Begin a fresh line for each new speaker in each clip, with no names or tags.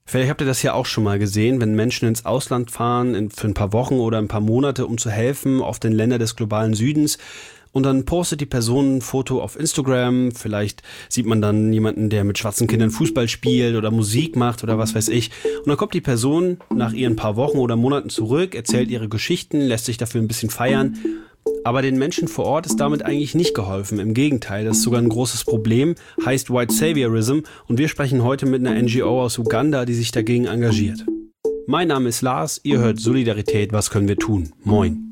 Vielleicht habt ihr das ja auch schon mal gesehen, wenn Menschen ins Ausland fahren für ein paar Wochen oder ein paar Monate, um zu helfen, oft in Länder des globalen Südens. Und dann postet die Person ein Foto auf Instagram. Vielleicht sieht man dann jemanden, der mit schwarzen Kindern Fußball spielt oder Musik macht oder was weiß ich. Und dann kommt die Person nach ihren paar Wochen oder Monaten zurück, erzählt ihre Geschichten, lässt sich dafür ein bisschen feiern. Aber den Menschen vor Ort ist damit eigentlich nicht geholfen. Im Gegenteil, das ist sogar ein großes Problem, heißt White Saviorism. Und wir sprechen heute mit einer NGO aus Uganda, die sich dagegen engagiert. Mein Name ist Lars, ihr hört Solidarität, was können wir tun? Moin.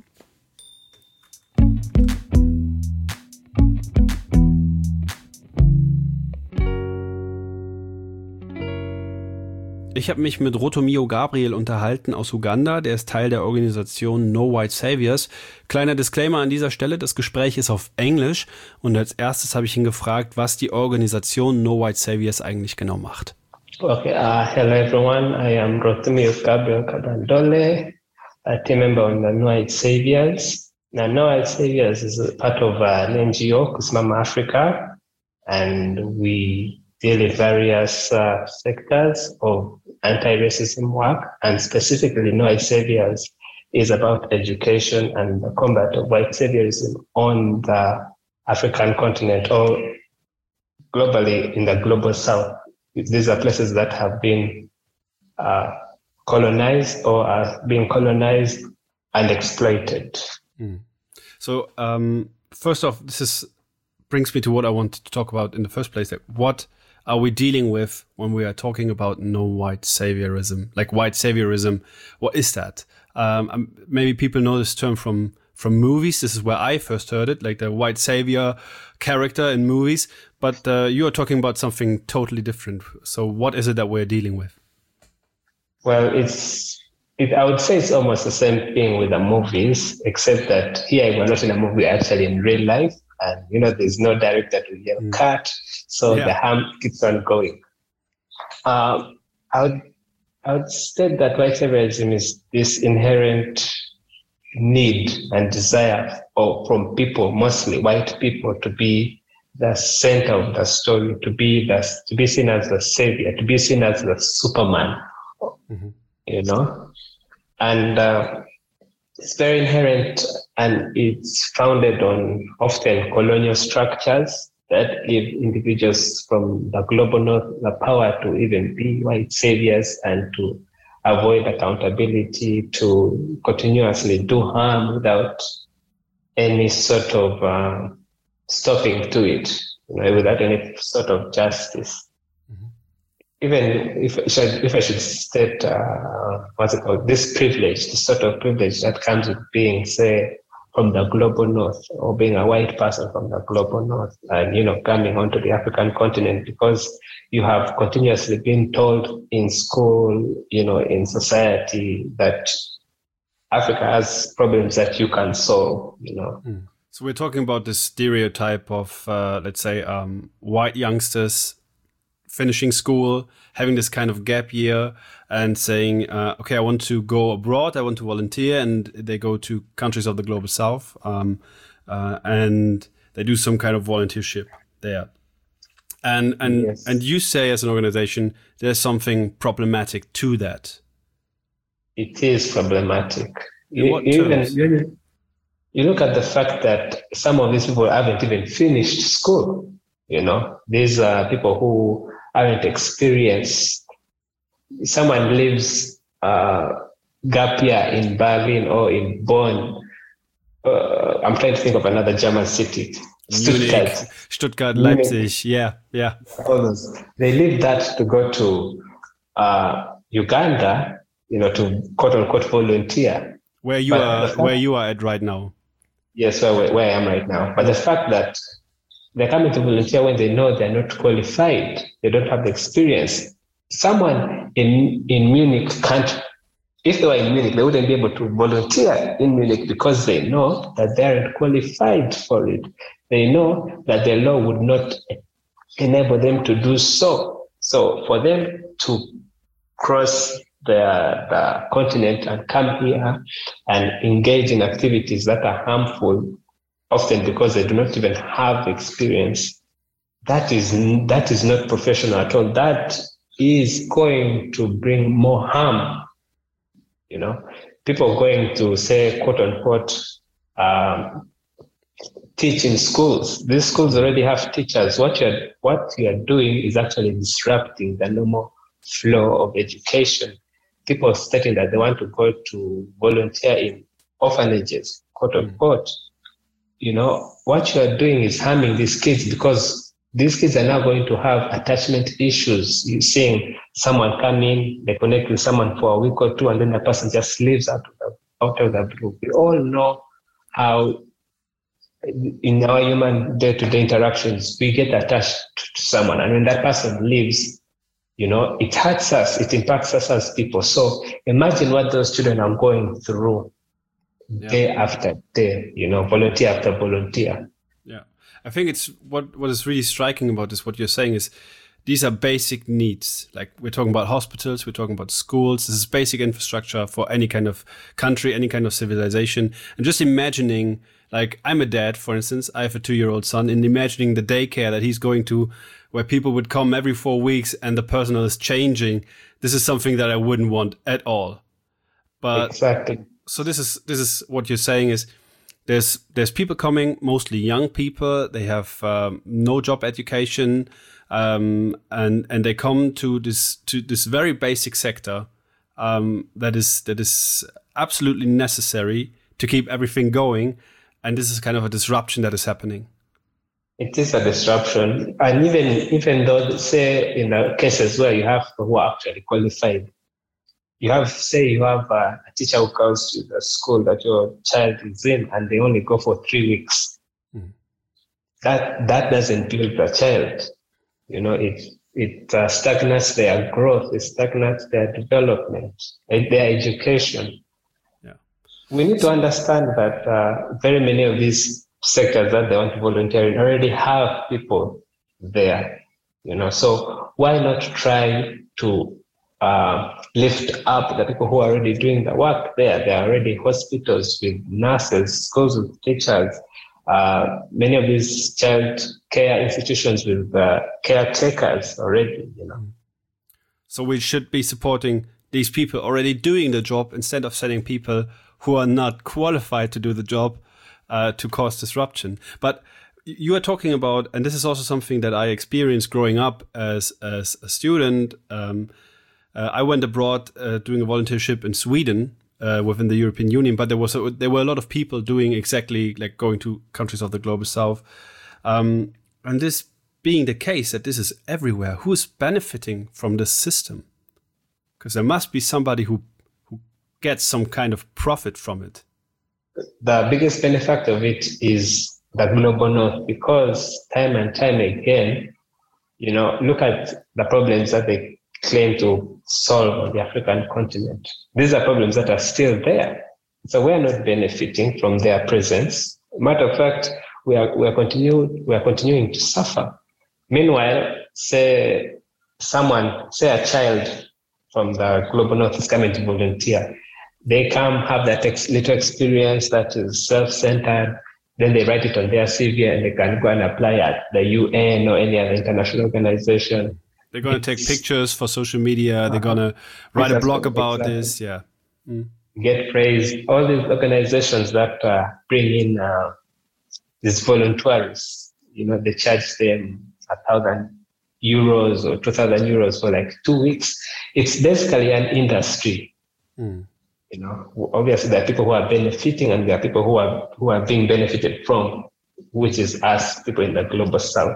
Ich habe mich mit Rotomio Gabriel unterhalten aus Uganda, der ist Teil der Organisation No White Saviors. Kleiner Disclaimer an dieser Stelle, das Gespräch ist auf Englisch und als erstes habe ich ihn gefragt, was die Organisation No White Saviors eigentlich genau macht.
Okay, hello everyone, I am Rotomio Gabriel Kabandole, a team member on the No White Saviors. Now, No White Saviors is a part of an NGO, Kusimama Africa, and we deal in various sectors of anti-racism work, and specifically No White Saviors is about education and the combat of white saviorism on the African continent or globally in the global south. These are places that have been colonized or are being colonized and exploited.
So first off, brings me to what I wanted to talk about in the first place. Like, what are we dealing with when we are talking about no white saviorism? Like white saviorism, what is that? Maybe people know this term from movies. This is where I first heard it, like the white savior character in movies. But you are talking about something totally different. So what is it that we're dealing with?
Well, I would say it's almost the same thing with the movies, except that here we're not in a movie, actually in real life. And, there's no director to yell cut, so the harm keeps on going. I would state that white saviorism is this inherent need and desire from people, mostly white people, to be the center of the story, to be seen as the savior, to be seen as the Superman, and it's very inherent, and it's founded on often colonial structures that give individuals from the global north the power to even be white saviors and to avoid accountability, to continuously do harm without any sort of stopping to it, without any sort of justice. Even if I should state, this privilege, this sort of privilege that comes with being, say, from the global north, or being a white person from the global north, and, coming onto the African continent, because you have continuously been told in school, in society, that Africa has problems that you can solve,
So we're talking about this stereotype of, let's say, white youngsters finishing school, having this kind of gap year and saying, okay, I want to go abroad, I want to volunteer, and they go to countries of the global south, and they do some kind of volunteership there. And
Yes.
And you say as an organization, there's something problematic to that.
It is problematic.
In what terms?
You look at the fact that some of these people haven't even finished school. These are people who haven't experienced. Someone lives gap year in Berlin or in Bonn. I'm trying to think of another German city.
Stuttgart, Leipzig. Yeah.
All those. They leave that to go to Uganda, to quote unquote volunteer.
Where you are at right now.
Yes, where I am right now. But the fact that they're coming to volunteer when they know they're not qualified, they don't have the experience. Someone in Munich can't, if they were in Munich, they wouldn't be able to volunteer in Munich because they know that they aren't qualified for it. They know that the law would not enable them to do so. So for them to cross the continent and come here and engage in activities that are harmful, often because they do not even have experience, that is not professional at all. That is going to bring more harm. People going to say, quote unquote, teach in schools. These schools already have teachers. What you're doing is actually disrupting the normal flow of education. People stating that they want to go to volunteer in orphanages, quote unquote. What you're doing is harming these kids, because these kids are now going to have attachment issues. You're seeing someone come in, they connect with someone for a week or two, and then the person just leaves out of the blue. We all know how in our human day-to-day interactions, we get attached to someone. And when that person leaves, it hurts us, it impacts us as people. So imagine what those children are going through day after day, volunteer after volunteer.
Yeah. I think it's what is really striking about this, what you're saying is these are basic needs. Like we're talking about hospitals, we're talking about schools. This is basic infrastructure for any kind of country, any kind of civilization. And just imagining, like I'm a dad, for instance, I have a 2-year-old son, and imagining the daycare that he's going to where people would come every 4 weeks and the personnel is changing. This is something that I wouldn't want at all. But
exactly.
So this is what you're saying is there's people coming, mostly young people. They have no job education, and they come to this very basic sector that is absolutely necessary to keep everything going. And this is kind of a disruption that is happening.
It is a disruption, and even though, say, in the cases where you have people who are actually qualified. You have a teacher who goes to the school that your child is in, and they only go for 3 weeks. That doesn't build the child. It stagnates their growth, it stagnates their development, their education. Yeah. We need to understand that very many of these sectors that they want to volunteer in already have people there. So why not try to lift up the people who are already doing the work there? There are already hospitals with nurses, schools with teachers, many of these child care institutions with caretakers already,
So we should be supporting these people already doing the job instead of sending people who are not qualified to do the job to cause disruption. But you are talking about, and this is also something that I experienced growing up as a student. I went abroad doing a volunteership in Sweden within the European Union, but there were a lot of people doing exactly like going to countries of the global south. And this being the case that this is everywhere, who is benefiting from this system? Because there must be somebody who gets some kind of profit from it.
The biggest benefit of it is the global north, because time and time again, look at the problems that they claim to solve on the African continent. These are problems that are still there. So we are not benefiting from their presence. Matter of fact, we are continuing to suffer. Meanwhile, say a child from the global north is coming to volunteer. They come, have that little experience that is self-centered, then they write it on their CV and they can go and apply at the UN or any other international organization.
They're going to take pictures for social media. They're going to write a blog about this. Yeah.
Get praised. All these organizations that bring in these volunteers, they charge them 1,000 euros or 2,000 euros for like 2 weeks. It's basically an industry. Obviously there are people who are benefiting and there are people who are being benefited from, which is us, people in the global south.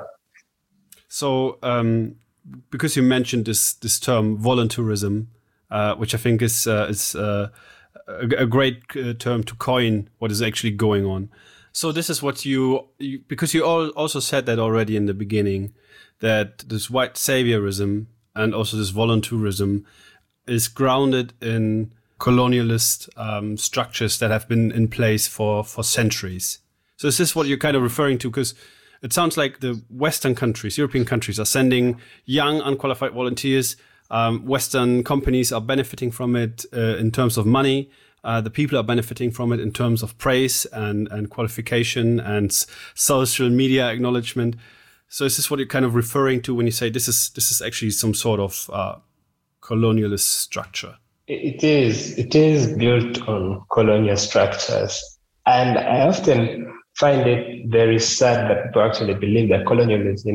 So, because you mentioned this term volunteerism, which I think is a great term to coin what is actually going on. So this is what because you also said that already in the beginning, that this white saviorism and also this volunteerism is grounded in colonialist structures that have been in place for centuries. So is this what you're kind of referring to? Because it sounds like the Western countries, European countries, are sending young, unqualified volunteers. Western companies are benefiting from it in terms of money. The people are benefiting from it in terms of praise and qualification and social media acknowledgement. So is this what you're kind of referring to when you say this is actually some sort of colonialist structure?
It is built on colonial structures. And I often find it very sad that people actually believe that colonialism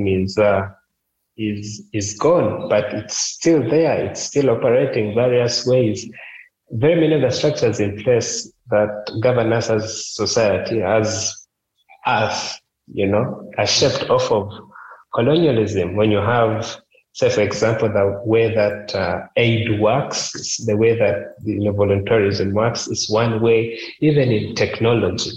is gone, but it's still there. It's still operating various ways. Very many of the structures in place that govern us as society, as Earth, are shaped off of colonialism. When you have, say, for example, the way that aid works, the way that voluntarism works is one way, even in technology.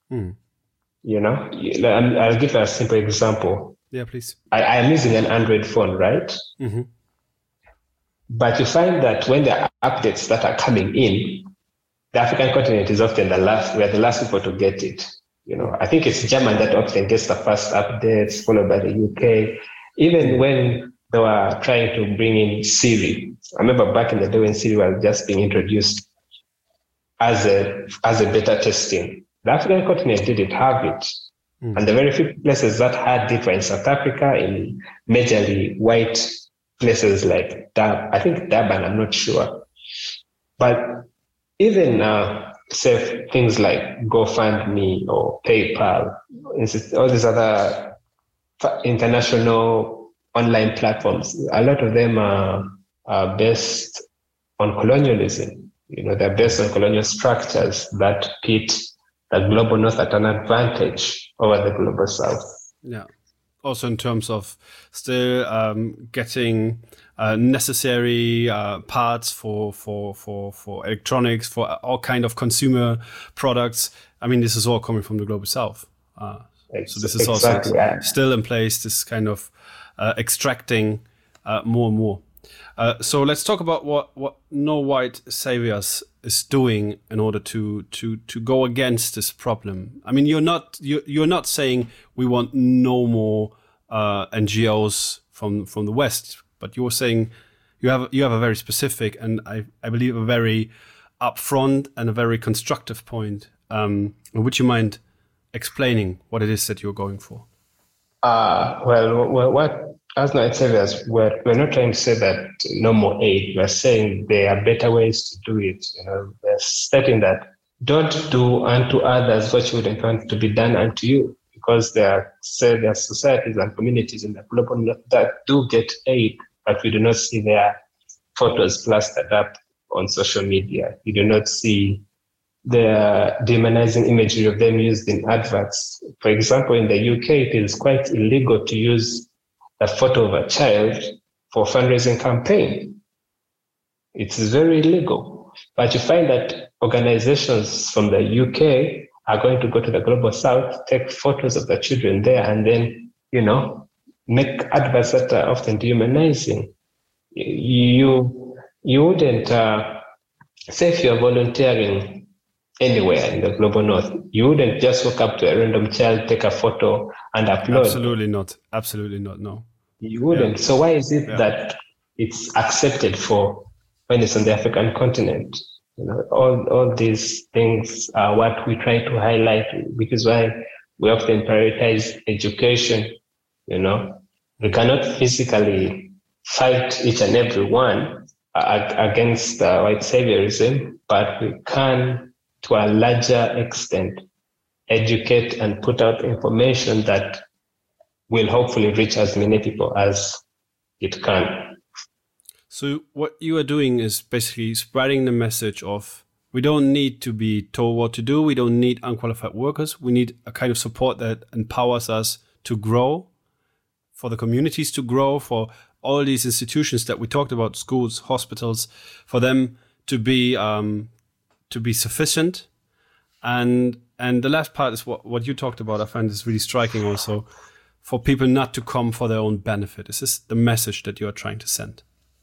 I'll give a simple example.
Yeah, please.
I am using an Android phone, right?
Mm-hmm.
But you find that when there are updates that are coming in, the African continent is often we're the last people to get it. I think it's Germany that often gets the first updates, followed by the UK. Even when they were trying to bring in Siri, I remember back in the day when Siri was just being introduced as a beta testing, the African continent didn't have it. And the very few places that had it were in South Africa, in majorly white places like I think Durban, I'm not sure. But even say things like GoFundMe or PayPal, all these other international online platforms, a lot of them are based on colonialism. They're based on colonial structures that pit the global north at an advantage over the global south.
Yeah. Also in terms of still getting necessary parts for electronics, for all kind of consumer products. I mean, this is all coming from the global south. So this is also still in place, this kind of extracting more and more. So let's talk about what No White Saviors is doing in order to go against this problem. I mean, you're not saying we want no more NGOs from the West, but you're saying you have a very specific and I believe a very upfront and a very constructive point. Would you mind explaining what it is that you're going for?
What as No White Saviors, we're not trying to say that no more aid. We're saying there are better ways to do it. We're stating that don't do unto others what you wouldn't want to be done unto you, because there are societies and communities in the global north that do get aid, but we do not see their photos plastered up on social media. You do not see the demonizing imagery of them used in adverts. For example, in the UK, it is quite illegal to use a photo of a child for a fundraising campaign. It's very illegal. But you find that organizations from the UK are going to go to the global south, take photos of the children there, and then, make adverts that are often dehumanizing. You wouldn't, say if you're volunteering anywhere in the global north, you wouldn't just walk up to a random child, take a photo and upload.
Absolutely not, no.
You wouldn't. Yeah. So why is it that it's accepted for when it's on the African continent? All these things are what we try to highlight, because why we often prioritize education. We cannot physically fight each and every one against white saviorism, but we can, to a larger extent, educate and put out information that will hopefully reach as many people as it can.
So what you are doing is basically spreading the message of we don't need to be told what to do. We don't need unqualified workers. We need a kind of support that empowers us to grow, for the communities to grow, for all these institutions that we talked about, schools, hospitals, for them to be sufficient. And the last part is what you talked about. I find this really striking also, for people not to come for their own benefit. Is this the message that you are trying to send?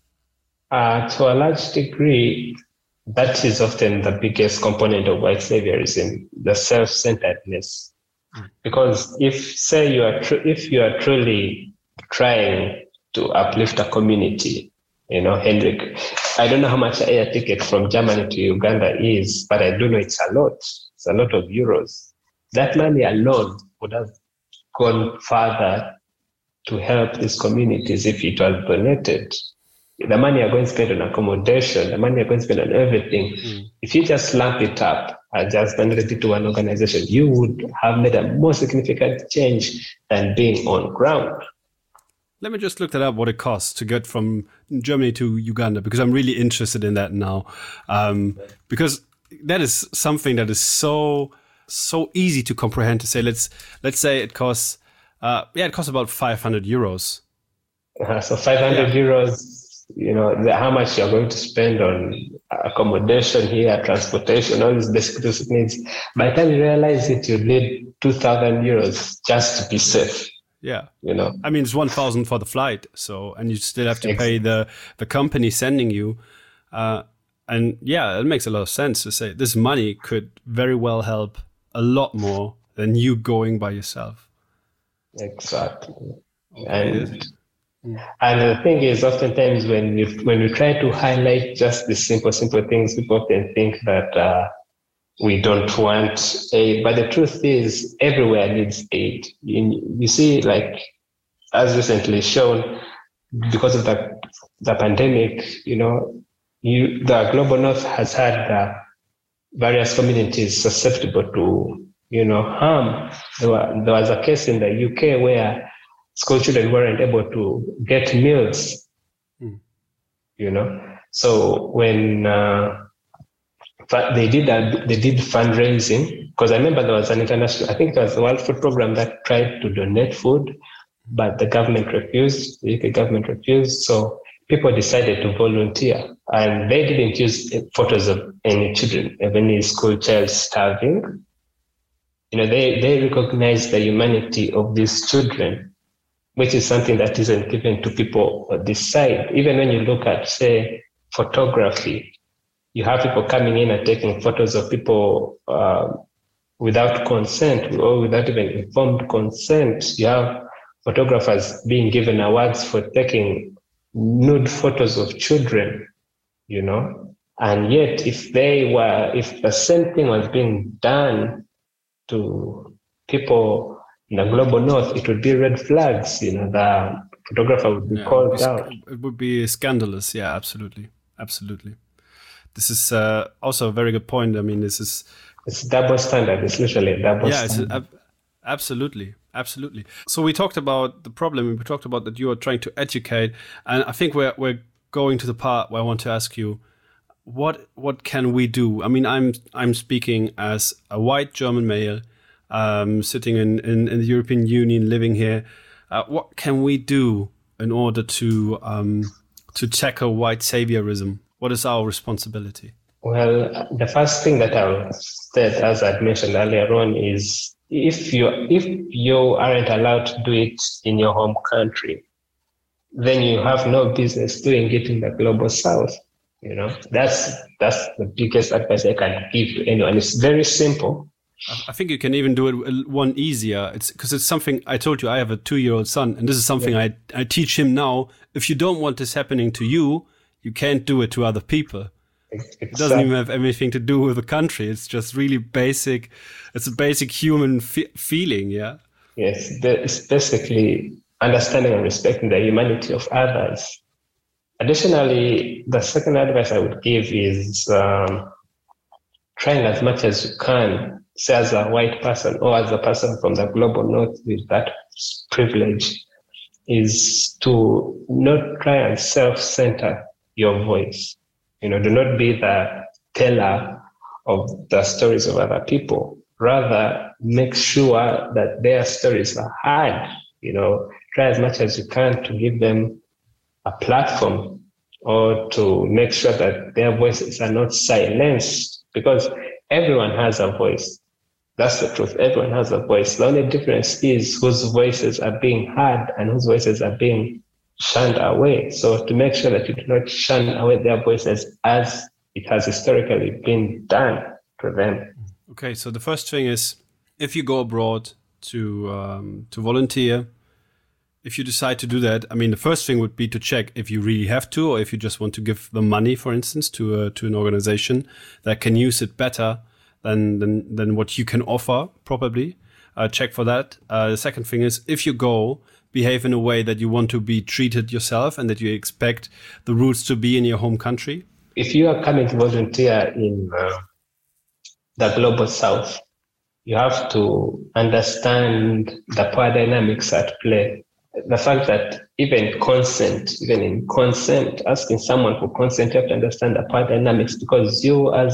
To a large degree, that is often the biggest component of white saviorism, the self-centeredness. Because if you are truly trying to uplift a community, Hendrik, I don't know how much an air ticket from Germany to Uganda is, but I do know it's a lot. It's a lot of euros. That money alone would have gone further to help these communities if it was donated. The money you're going to spend on accommodation, the money you're going to spend on everything, if you just lump it up and just donate it to one organization, you would have made a more significant change than being on ground.
Let me just look that up, what it costs to get from Germany to Uganda, because I'm really interested in that now. Because that is something that is so easy to comprehend, to say, let's say it costs, it costs about 500 euros.
So 500 euros, how much you're going to spend on accommodation here, transportation, all these basic needs. By the time you realize it, you need 2,000 euros just to be safe.
Yeah. I mean, it's 1,000 for the flight. And you still have to pay the company sending you. And yeah, it makes a lot of sense to say this money could very well help a lot more than you going by yourself.
Exactly. Okay. And the thing is, oftentimes when we try to highlight just the simple things, people often think that we don't want aid. But the truth is, everywhere needs aid. You see, like, as recently shown, because of the pandemic, the Global North has had various communities susceptible to, harm. There was a case in the UK where school children weren't able to get meals, So when they did fundraising, because I remember there was an international, I think it was the World Food Program that tried to donate food, but the government refused, the UK government refused. So people decided to volunteer, and they didn't use photos of any children, of any school child starving. They recognized the humanity of these children, which is something that isn't given to people on this side. Even when you look at, say, photography, you have people coming in and taking photos of people without consent or without even informed consent. You have photographers being given awards for taking nude photos of children, and yet if the same thing was being done to people in the Global North, it would be red flags. The photographer would be called out.
It would be scandalous. Yeah, absolutely. This is also a very good point. I mean, it's
double standard. It's literally a double standard.
Absolutely. So we talked about the problem. We talked about that you are trying to educate, and I think we're going to the part where I want to ask you, what can we do? I mean, I'm speaking as a white German male, sitting in the European Union, living here. What can we do in order to tackle white saviorism? What is our responsibility?
Well, the first thing that I'll state, as I mentioned earlier on, is if you aren't allowed to do it in your home country, then you have no business doing it in the Global South. That's the biggest advice I can give to anyone. It's very simple.
I think you can even do it one easier. It's because it's something I told you. I have a 2-year-old son, and this is something I teach him now. If you don't want this happening to you, you can't do it to other people. It doesn't even have anything to do with the country. It's just really basic. It's a basic human feeling. Yeah.
Yes, it's basically understanding and respecting the humanity of others. Additionally, the second advice I would give is trying as much as you can, say as a white person or as a person from the Global North with that privilege, is to not try and self-center your voice. Do not be the teller of the stories of other people. Rather, make sure that their stories are heard. Try as much as you can to give them a platform, or to make sure that their voices are not silenced, because everyone has a voice. That's the truth. Everyone has a voice. The only difference is whose voices are being heard and whose voices are being shunned away. So to make sure that you do not shun away their voices as it has historically been done to them.
Okay, so the first thing is, if you go abroad to volunteer, if you decide to do that, I mean, the first thing would be to check if you really have to, or if you just want to give the money, for instance, to an organization that can use it better than what you can offer, probably. Check for that. The second thing is, if you go, behave in a way that you want to be treated yourself and that you expect the rules to be in your home country?
If you are coming to volunteer in the global south, you have to understand the power dynamics at play. The fact that even in consent, asking someone for consent, you have to understand the power dynamics, because you as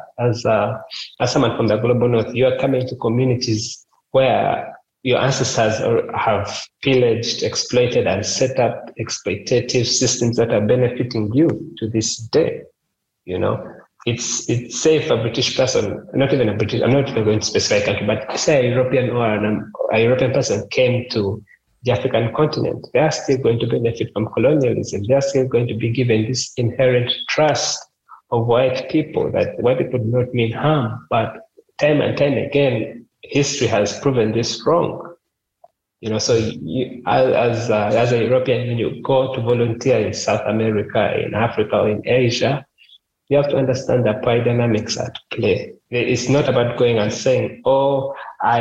someone from the global north, you are coming to communities where your ancestors have pillaged, exploited, and set up exploitative systems that are benefiting you to this day. You know, it's safe for a British person, not even a British, I'm not even going to specify country, but say a European or a European person came to the African continent, they are still going to benefit from colonialism. They are still going to be given this inherent trust of white people, that white people do not mean harm, but time and time again, history has proven this wrong. You know, so you, as a European, when you go to volunteer in South America, in Africa, or in Asia, you have to understand the power dynamics at play. It's not about going and saying, "Oh, I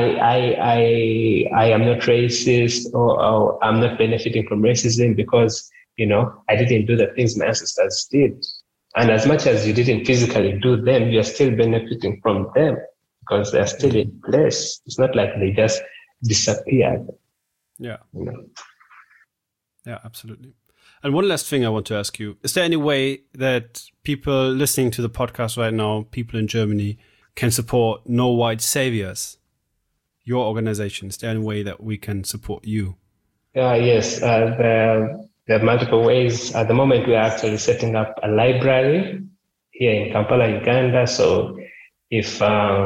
am not racist," or "I'm not benefiting from racism because, you know, I didn't do the things my ancestors did." And as much as you didn't physically do them, you're still benefiting from them because they're still in place. It's not like they just disappeared.
Yeah.
You know?
Yeah, absolutely. And one last thing I want to ask you. Is there any way that people listening to the podcast right now, people in Germany, can support No White Saviors, your organization? Is there any way that we can support you?
Yes, there are multiple ways. At the moment, we are actually setting up a library here in Kampala, Uganda. So if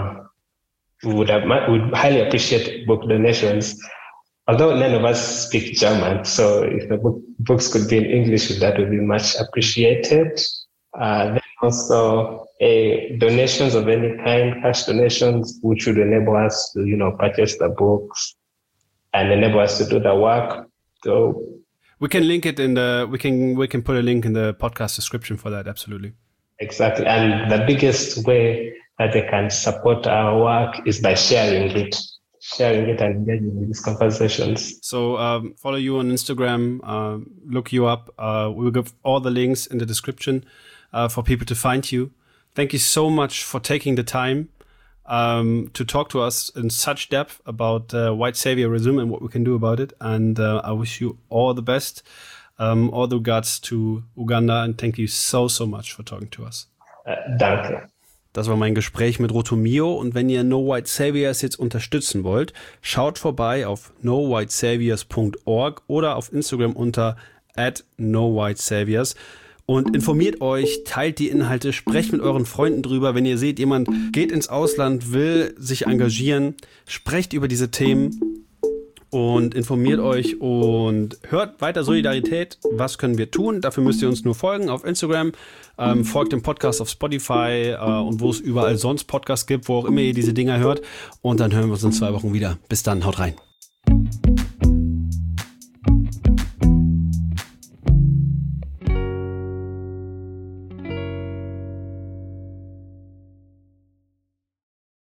we would highly appreciate book donations. Although none of us speak German, so if the books could be in English, that would be much appreciated. Then also donations of any kind, cash donations, which would enable us to, you know, purchase the books and enable us to do the work. So
we can link it in the we can put a link in the podcast description for that. Absolutely.
Exactly, and the biggest way that they can support our work is by sharing it and engaging in these conversations.
So follow you on Instagram, look you up. We'll give all the links in the description for people to find you. Thank you so much for taking the time to talk to us in such depth about white saviorism and what we can do about it. And I wish you all the best, all the regards to Uganda, and thank you so much for talking to us.
Danke.
Das war mein Gespräch mit Rotomio, und wenn ihr No White Saviors jetzt unterstützen wollt, schaut vorbei auf nowhitesaviors.org oder auf Instagram unter @nowhitesaviors und informiert euch, teilt die Inhalte, sprecht mit euren Freunden drüber. Wenn ihr seht, jemand geht ins Ausland, will sich engagieren, sprecht über diese Themen und informiert euch und hört weiter Solidarität. Was können wir tun? Dafür müsst ihr uns nur folgen auf Instagram, folgt dem Podcast auf Spotify und wo es überall sonst Podcasts gibt, wo auch immer ihr diese Dinger hört. Und dann hören wir uns in 2 Wochen wieder. Bis dann, haut rein.